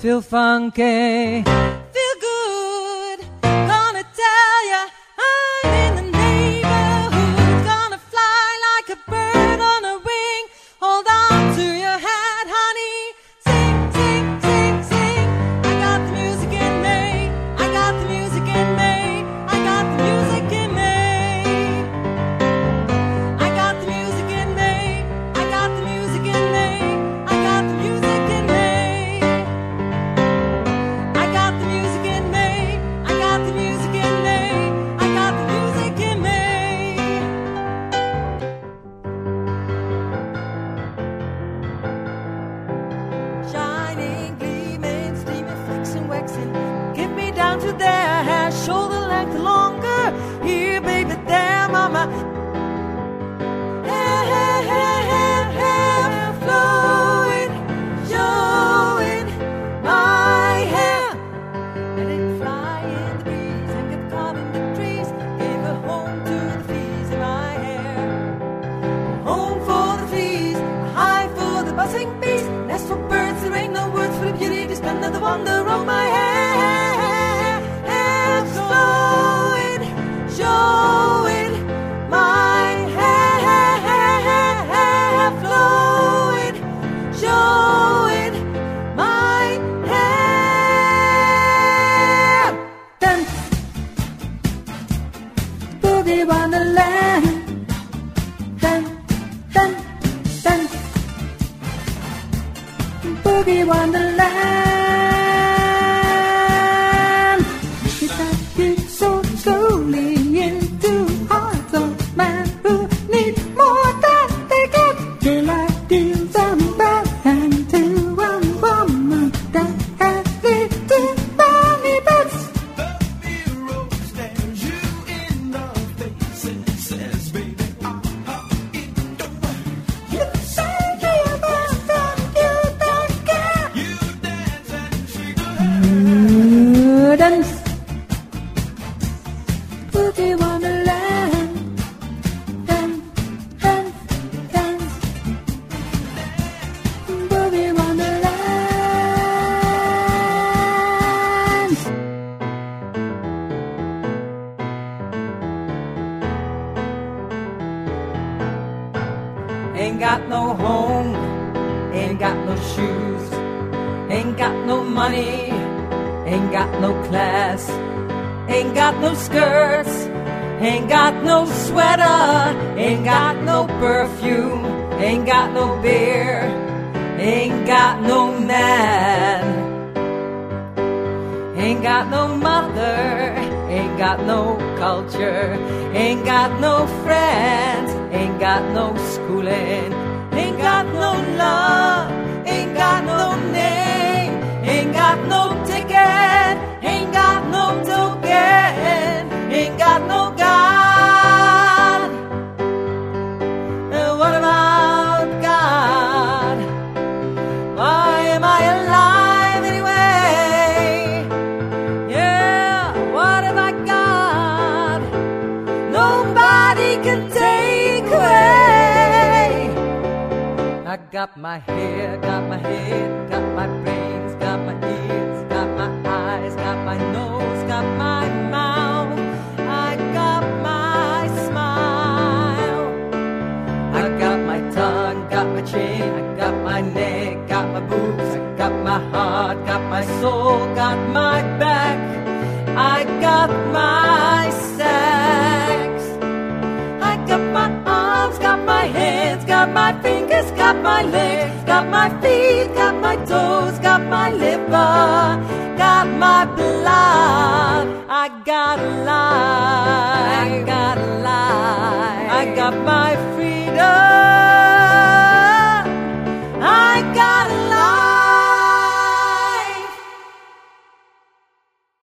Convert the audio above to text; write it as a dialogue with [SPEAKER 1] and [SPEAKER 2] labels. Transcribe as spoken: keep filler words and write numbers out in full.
[SPEAKER 1] feel funky.
[SPEAKER 2] Feel good, gonna tell ya, I'm in the neighborhood. Gonna fly like a bird on a wing. Hold on to your hat, honey. Sing, sing, sing, sing. I got the music in me. I got the music in me. I got the music in me. I got the music in me. I got the music in me. I got the music in me. I got the music in me. I got the music in me. I got the music in me. Shining, gleaming, steaming, flexing, waxing. Get me down to their hair, shoulder length longer. Here, baby, there, mama. Hair, hair, hair, hair, hair, flowing, showing my hair. Let it fly in the breeze and get caught in the trees. Gave a home to the fleas in my hair. Home for the fleas, a hive for the buzzing bees. Nest for birds, there ain't no words for the beauty to spend the wonder of my hair. Hair flowing, showing my hair, hair, hair, hair, hair flowing, showing my hair. Dance, boogie wonderland. Dance, dance, dance, boogie wonderland. It that you so slowly into hearts of man who need more than they get. Till I deal them back and to one woman that has little bunny butts.
[SPEAKER 3] The mirror stares you in the face and says, baby, uh-huh, it don't work.
[SPEAKER 2] You say you don't, you don't care.
[SPEAKER 3] You dance and shake a
[SPEAKER 2] Ooh, dance, boogie wonderland. Dance, dance, dance, boogie wonderland.
[SPEAKER 1] Ain't got no home, ain't got no shoes, ain't got no money, ain't got no class, ain't got no skirts, ain't got no sweater, ain't got no perfume, ain't got no beer, ain't got no man, ain't got no mother, ain't got no culture, ain't got no friends, ain't got no schooling, ain't got no love, ain't got no name, ain't got no ticket, ain't got no token, ain't got no God. Uh, What about God? Why am I alive anyway? Yeah, what have I got? Nobody can take away. I got my hair, got my head, got my brains, got my ears, got my eyes, got my nose, got my mouth. I got my smile. I got my tongue, got my chin, I got my neck, got my boobs, I got my heart, got my soul, got my back. I got my sex. I got my arms, got my hands, got my fingers, got my legs, got my feet, got my toes, got my liver, got my blood. I got a life, I got a life. I got my freedom.